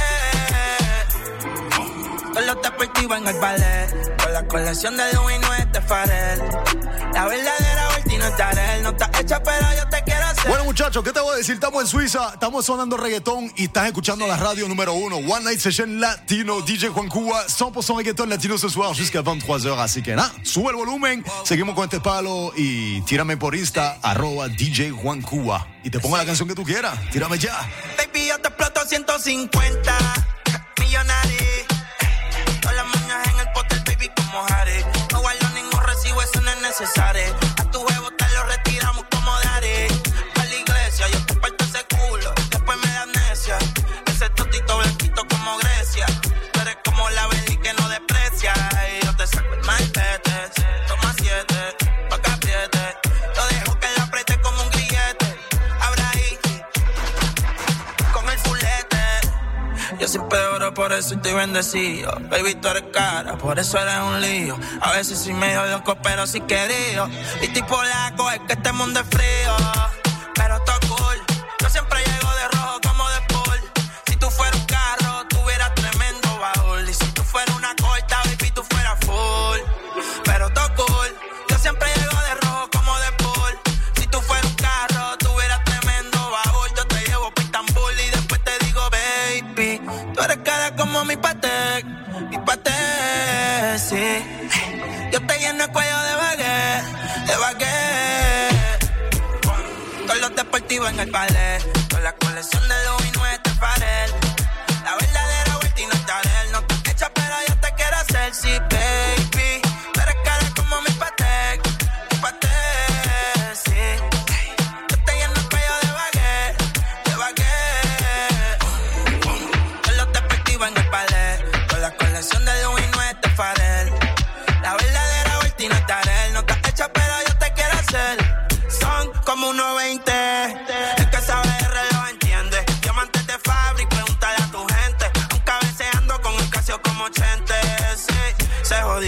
baguette. Con los deportivos en el ballet. Con la colección de Louis no es de Farel. La verdadera vuelta y no es de Arel. No estás hecha pero yo te quiero hacer. Bueno, muchachos, ¿qué te voy a decir? Estamos en Suiza, estamos sonando reggaetón y estás escuchando la radio número uno, One Night Session Latino, D J Juan Cuba, cent pour cent reggaetón latino ce soir jusqu'à veintitrés heures. Así que nada, sube el volumen, seguimos con este palo y tírame por Insta, arroba D J Juan Cuba. Y te pongo la canción que tú quieras, tírame ya. Baby, yo te exploto ciento cincuenta millonario. Todas las mañanas en el potel, baby, como Harry. No guardo ningún recibo, eso no es necesario. A tu huevo te lo retiramos como Dari. A la iglesia, yo te parto ese culo. Después me da amnesia. Ese totito blanquito como Grecia. Tú eres como la Belly que no desprecia. Y yo te saco el malvete. Toma siete, pa' que apriete. Lo dejo que la apriete como un grillete. Abra ahí, con el fulete. Yo siempre oro, por eso estoy bendecido. Baby, tú eres cara, por eso eres un lío. A veces soy medio loco, pero sí querido. Y tipo polaco, es que este mundo es frío. Pero todo cool, yo siempre llego de rojo como de pool. Si tú fueras un carro, tuvieras tremendo baúl. Y si tú fueras una corta, baby, tú fueras full. Pero todo cool, yo siempre llego de rojo como de pool. Si tú fueras un carro, tuvieras tremendo baúl. Yo te llevo pa' Estambul y después te digo, baby, tú eres cara como mi patek, mi patek, sí. Yo te lleno el cuello de baguette, de baguette. Con los deportivos en el ballet. Con la colección de Louis no es de Farel. La verdadera vuelta y no es de Arel. No estás hecha pero yo te quiero hacer, sí, baby. Tú eres cara como mi patek,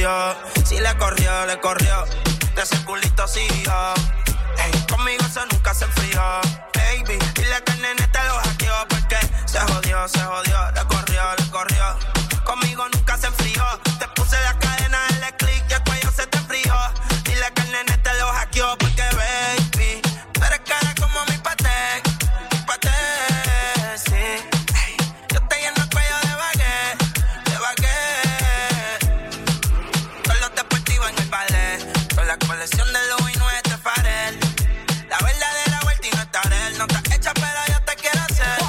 corrió. Si le corrió, le corrió. De ese culito siguió. Ey, conmigo eso nunca se enfrió. Baby, dile que el nene te lo hackeó. Porque se jodió, se jodió. Le corrió, le corrió. Conmigo nunca se enfrió. Te puse la cadena en el click y el cuello se te enfrió. Dile que el nene te lo hackeó. Porque baby, tú eres cara como mi paté. Mi paté, sí. Ey, yo te lleno el cuello de baguette. De baguette. Con los deportivos en el ballet. Con la colección de Louis no es de Farel. La verdadera vuelta y no es Tarel. No te hecha pero yo te quiero hacer.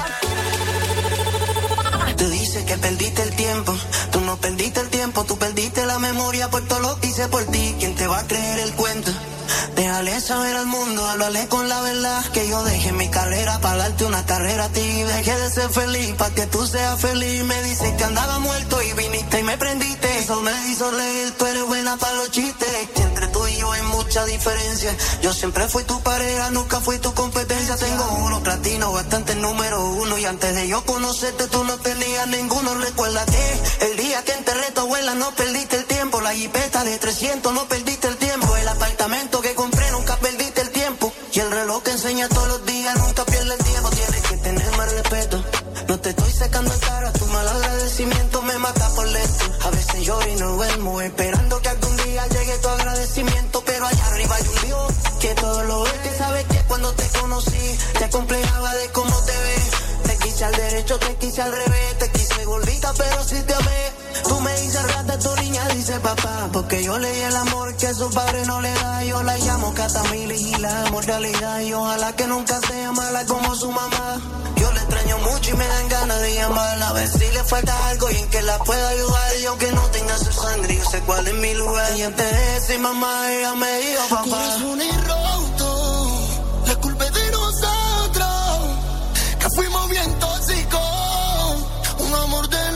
Tú dices que perdiste el tiempo. Tú no perdiste el tiempo. Tú perdiste la memoria por todo lo que hice por ti. ¿Quién te va a creer el cuento? Déjale saber al mundo, háblale con la verdad. Que yo dejé mi carrera para darte una carrera a ti. Dejé de ser feliz para que tú seas feliz. Me dices que andaba muerto y viniste y me prendiste. Eso me hizo leer, tú eres buena para los chistes. Que entre tú y yo hay mucha diferencia. Yo siempre fui tu pareja, nunca fui tu competencia. Tengo uno platino, bastante número uno. Y antes de yo conocerte tú no tenías ninguno. Recuérdate, el día que enterré tu abuela no perdiste el tiempo. La jipeta de trescientos no perdiste el tiempo. El apartamento que compré nunca perdiste el tiempo. Y el reloj que enseña todos los días nunca pierde el tiempo. Tienes que tener más respeto. No te estoy secando en cara, tu mal agradecimiento me mata por dentro. A veces lloro y no duermo, esperando que algún día llegue tu agradecimiento. Pero allá arriba hay un Dios que todo lo ve, que sabe que cuando te conocí te complejaba de cómo te ves. Te quise al derecho, te quise al revés, te quise gordita pero sí te amé. Tú me dices rata, tu niña dice papá, porque yo le di el amor que su padre no le da. Yo la llamo Catamili y la amo realidad. Y ojalá que nunca sea mala como su mamá. Yo le extraño mucho y me dan ganas de llamarla, a ver si le falta algo y en que la pueda ayudar. Y aunque no tenga su sangre, yo sé cuál es mi lugar. Y antes de decir mamá, ella me dijo papá. Tu corazón es roto, la culpa es de nosotros, que fuimos bien tóxicos, un amor de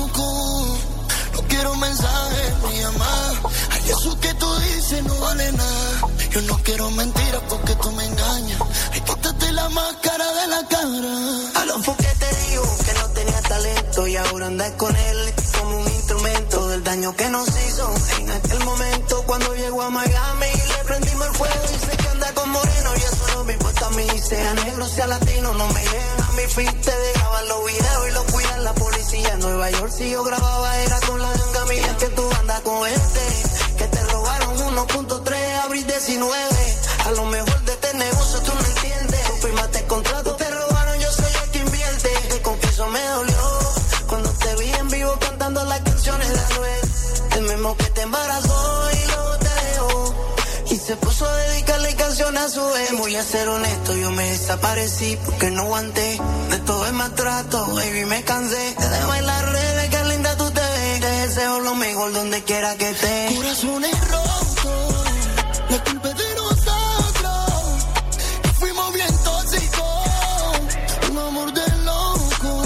loco. No quiero mensajes ni llamar, ay, eso que tú dices no vale nada. Yo no quiero mentiras porque tú me engañas. Ay, quítate la máscara de la cara. A lo que te digo que no tenía talento y ahora andas con él como un instrumento del daño que nos hizo en aquel momento cuando llegó a Miami y le prendimos el fuego. Dice que anda con moreno y eso no me importa a mí, sea negro, sea latino, no me llegan a mi feed. Te dejaban los videos y los cuidan la policía en Nueva York. Si yo grababa era con la ganga mía. Que tú andas con este, que te robaron uno punto tres abril diecinueve. A lo mejor de este negocio tú no entiendes. Tú firmaste el contrato, te robaron, yo soy el que invierte. Te confieso me dolió cuando te vi en vivo cantando las canciones de Anuel. El mismo que te embarazó y luego te dejó y se puso a dedicarle canciones a su ex. Voy a ser honesto, yo me desaparecí porque no aguanté de todo el maltrato, baby, me cansé de bailar redes, que linda tú te ves. Te deseo lo mejor donde quiera que estés. Corazón es roto, la culpa es de nosotros, que fuimos bien tóxicos, un amor de loco.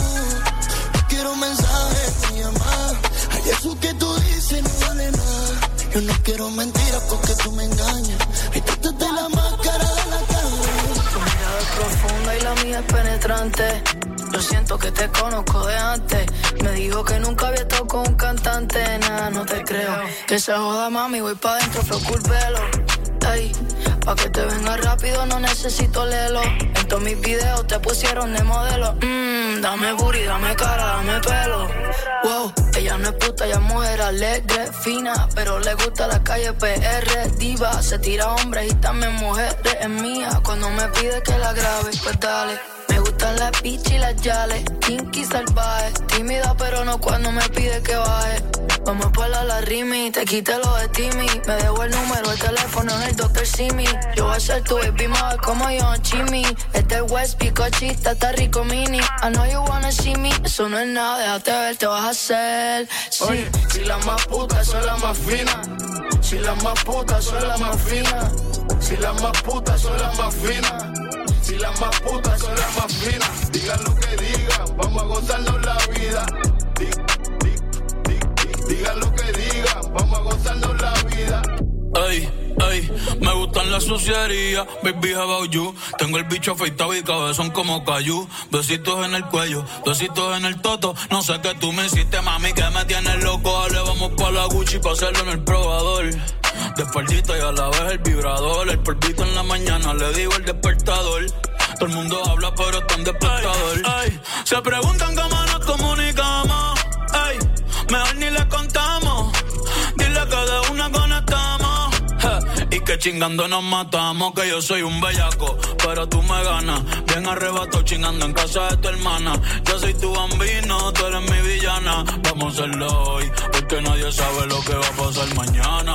No quiero mensajes ni llamar, ay, eso que tú dices no vale nada. Yo no quiero mentiras porque tú me engañas. Ay, quítate la máscara de la cara. Tu mirada es profunda y la mía es penetrante. Yo siento que te conozco de antes. Me dijo que nunca había estado con un cantante. Nada, no te creo. Que se joda, mami, voy pa' dentro, fue culpelo. Ey, pa' que te venga rápido no necesito lelo. En todos mis videos te pusieron de modelo. Mmm, dame booty, dame cara, dame pelo. Wow, ella no es puta, ella es mujer alegre, fina, pero le gusta la calle P R. Diva, se tira hombres y también mujeres. Es mía, cuando me pide que la grabe, pues dale. Me gustan las bitch y las yales, kinky salvaje. Tímida pero no cuando me pide que baje. Vamos por la la rimi, te quite lo de Timmy. Me dejo el número, el teléfono en el doctor Simi. Yo voy a ser tu baby mother como yo en Chimmy. Este es West, picochita, está rico mini. I know you wanna see me, eso no es nada, déjate ver, te vas a hacer. Sí, oye, si las más putas son las más finas. Si las más putas son las más finas. Si las más putas son las más finas. Si las más putas son las más finas. Digan lo que digan, vamos a gozarnos la vida. Di, di, di, di, digan lo que digan, vamos a gozarnos la vida. Ey, ey, me gustan en la suciería, baby, how about you? Tengo el bicho afeitado y cabezón como cayú. Besitos en el cuello, besitos en el toto. No sé qué tú me hiciste, mami, que me tienes loco. Dale, vamos pa' la Gucci pa' hacerlo en el probador. De espaldita y a la vez el vibrador. El polvito en la mañana, le digo el despertador. Todo el mundo habla, pero está en despertador. Ay, ay. Se preguntan cómo nos comunicamos. Ay, mejor ni le contamos. Dile que de una conectamos. Je, y que chingando nos matamos. Que yo soy un bellaco, pero tú me ganas. Bien arrebato chingando en casa de tu hermana. Yo soy tu bambino, tú eres mi villana. Vamos a hacerlo hoy, porque nadie sabe lo que va a pasar mañana.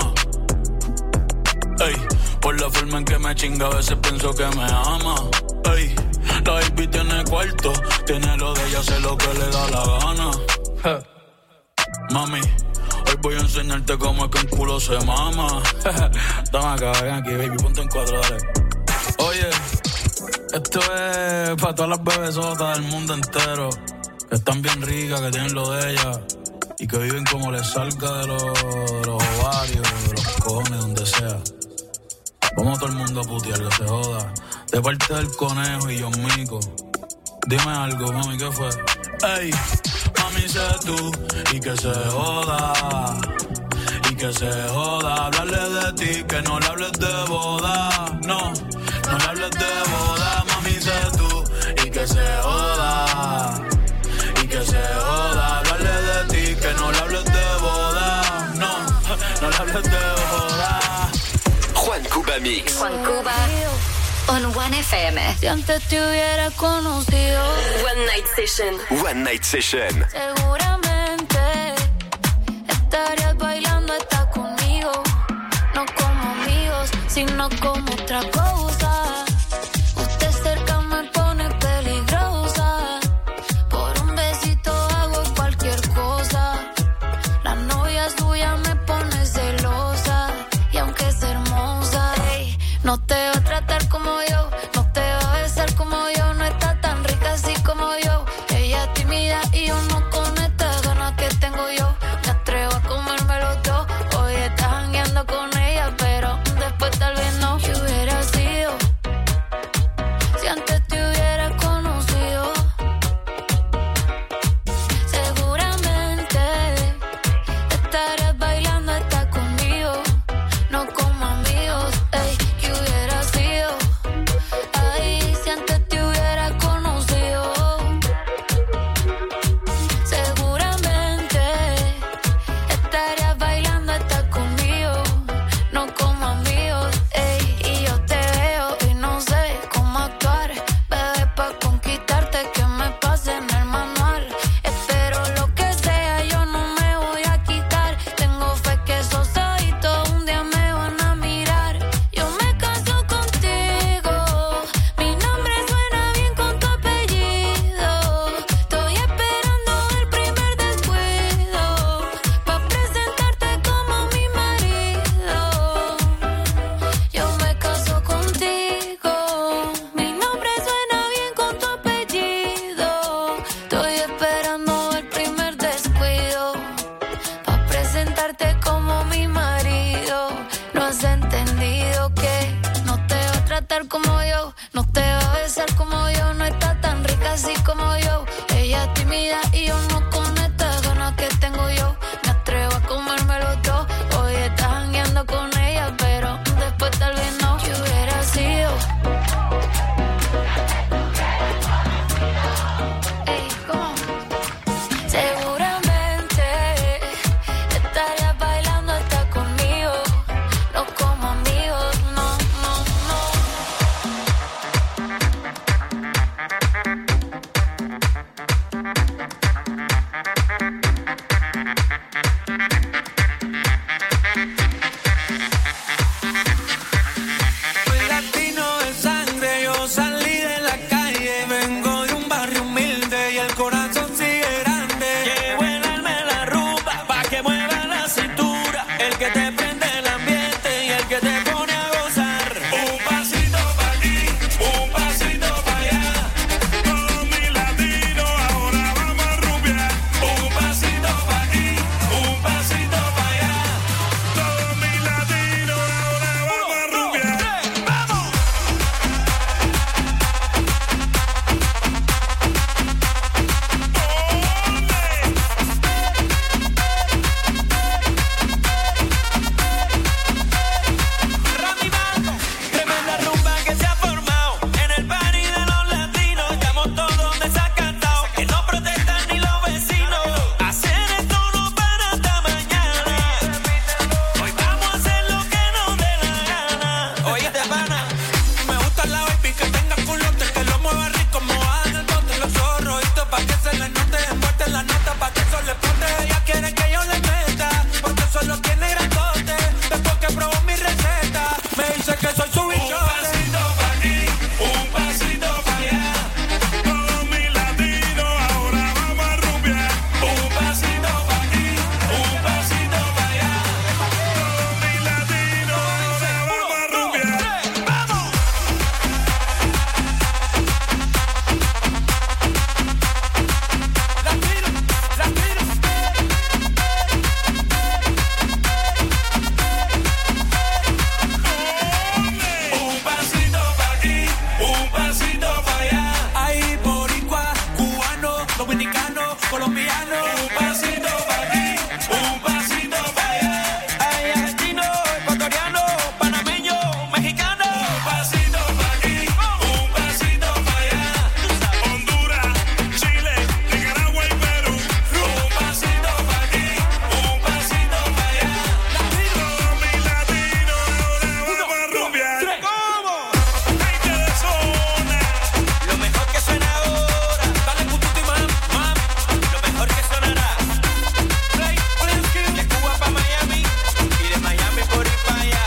Ey, por la forma en que me chinga, a veces pienso que me ama. Ey, la baby tiene cuarto, tiene lo de ella, hace lo que le da la gana. Je. Mami, hoy voy a enseñarte cómo es que un culo se mama. Toma acá, ven aquí, baby, ponte en cuatro, dale. Oye, esto es para todas las bebesotas del mundo entero, que están bien ricas, que tienen lo de ella y que viven como les salga de los, de los ovarios, de los cojones, donde sea. Vamos todo el mundo a putear, que se joda. De parte del conejo y yo mico. Dime algo, mami, ¿qué fue? Ey, mami, sé tú, y que se joda. Y que se joda. Hablarle de ti, que no le hables de boda. No, no le hables de boda. Mami, sé tú, y que se joda. Y que se joda. Hablarle de ti, que no le hables de boda. No, no le hables de boda. Juan Cuba Mix. Juan Cuba on One F M. Si antes te hubiera conocido, One Night Session. One Night Session. seguramente estarías bailando hasta conmigo. No como amigos, sino como otra cosa. Usted cerca me pone peligrosa. Por un besito hago cualquier cosa. La novia suya me pone celosa. Y aunque es hermosa, hey, no te va a tratar como yo, no te va a besar como yo, no está tan rica así como yo. Ella es tímida y yo no con estas ganas que tengo yo. Me atrevo a comerme los dos. Hoy estás jangueando con ella, pero después tal vez no. Si hubiera sido Un pasito pa' aquí, un pasito pa' allá. Hay argentino, ecuatoriano, panameño, mexicano. Un pasito pa' aquí, un pasito pa' allá. Honduras, Chile, Nicaragua y Perú. Un pasito pa' aquí, un pasito pa' allá. Todos mis latinos ahora vamos a rumbear. ¿Cómo? Gente de zona. Lo mejor que suena ahora. Dale pututi mam, mam. Lo mejor que sonará. Play, play, skill. De Cuba pa' Miami y de Miami por ir pa' allá.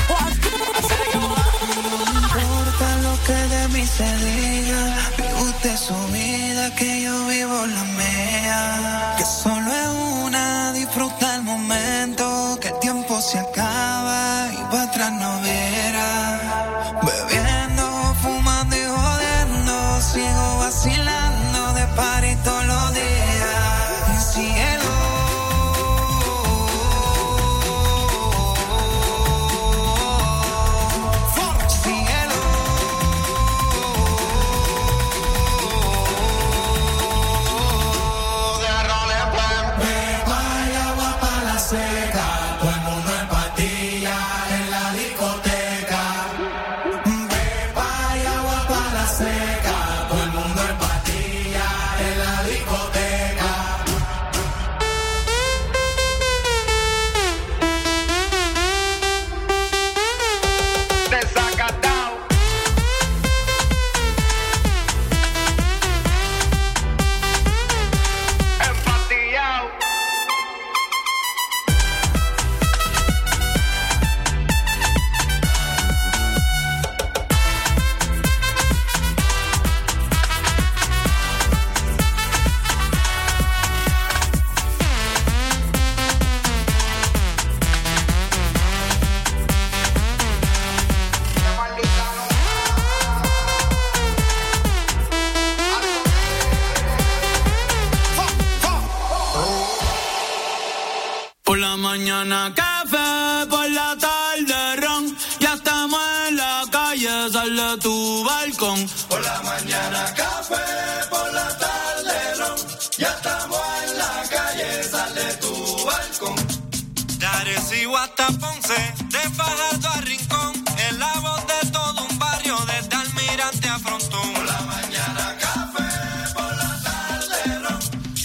No importa lo que de mí se diga, vive usted su vida, que yo vivo la mía. Que solo es una, disfruta el momento, que el tiempo se acaba y para atrás no verá. Bebiendo, fumando y jodiendo, sigo vacilando de party todos los días. Cielo. Cielo. Beba agua pa' la seca, todo el mundo en patilla en la discoteca. Beba agua pa' la seca, todo el mundo en patilla en la discoteca. Desacatado. Empatillado. Por la mañana café, por la tarde ron. Ya estamos en la calle, sal de tu balcón. Por la mañana café, por la tarde ron. Ya estamos en la calle, sal de tu balcón. De Arecibo hasta Ponce, de Fajardo a Rincón, en la voz de todo un barrio, desde Almirante a Frontón.